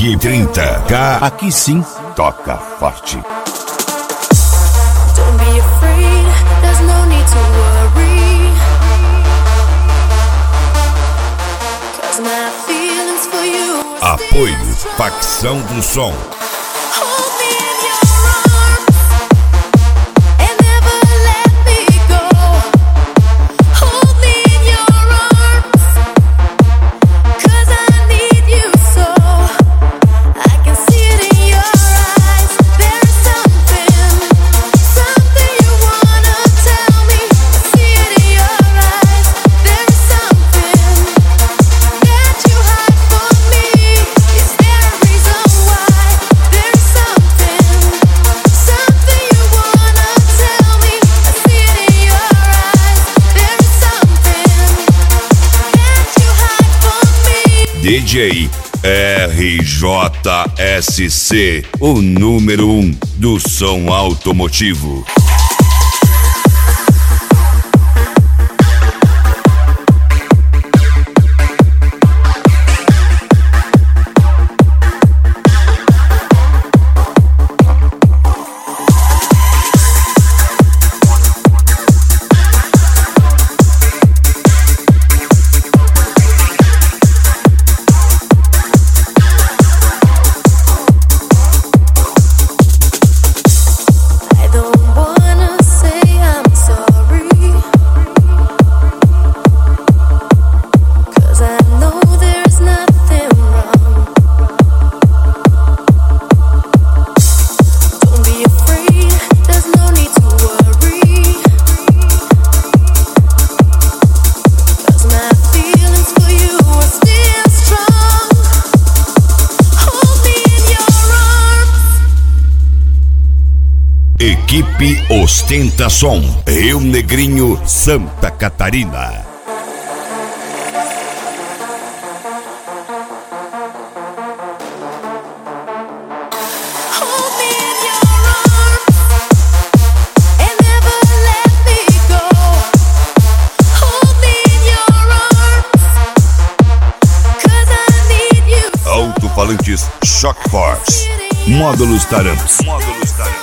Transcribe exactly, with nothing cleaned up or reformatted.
Rock trinta K. Aqui sim, toca forte. Don't be afraid, there's no need to worry, 'cause my feelings for you are still Apoio Facção do Som. Hold me in your arms and never let me go. Hold me in your arms, 'cause I need you so. I can see it in your eyes. There's something, something you wanna tell me. I see it in your eyes. There's something that you hide from me. Is there a reason why? There's something, something you wanna tell me. I see it in your eyes. There's something that you hide from me. D J R J S C, o número um do som automotivo. I don't wanna say I'm sorry, 'cause I know there's nothing wrong. Don't be afraid, there's no need to worry, 'cause my feelings for you are still strong. Hold me in your arms. Equipe Ostenta Som, Rio Negrinho, Santa Catarina. Hold me in your arms and never let me go. Hold me in your arms, 'cause I need you so. Alto-falantes Shock Force. Módulos Taramps. Módulos Taramps.